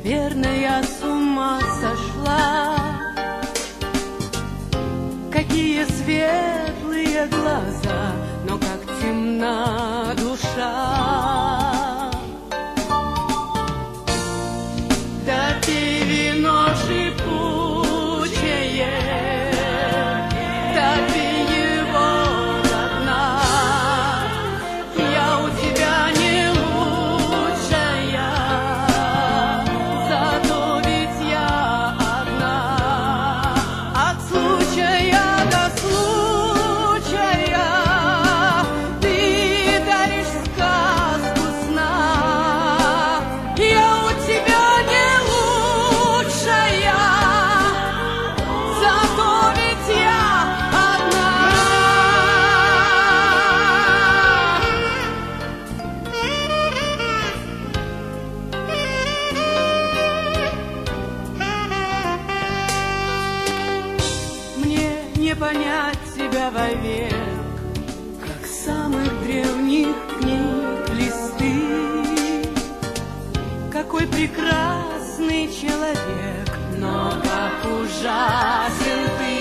Наверное, я с ума сошла. Какие светлые глаза, но как темна душа. Да пей вино шипучее, да пей его до дна. Я у тебя не лучшая, зато ведь я одна. От случая до случая ты даришь сказку сна. Я у тебя не лучшая, зато ведь я одна. Мне не понять тебя вовек, как самых древних книг листы. Какой прекрасный человек, но как ужасен ты.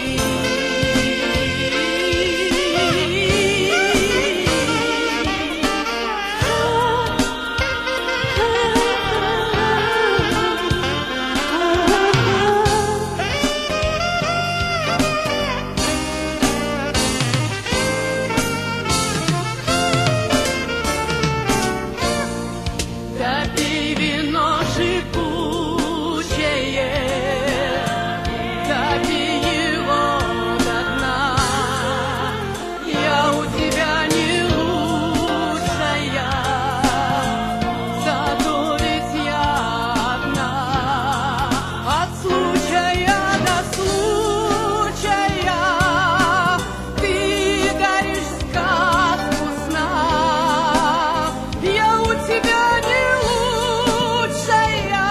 Да пей вино шипучее, да пей его до дна. Я у тебя не лучшая, зато ведь я одна. От случая до случая ты даришь сказку сна. Я у тебя не лучшая,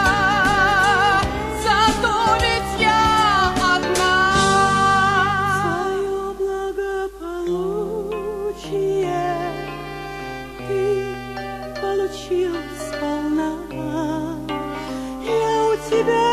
зато ведь я одна. Свое благополучие ты получил сполна. Я у тебя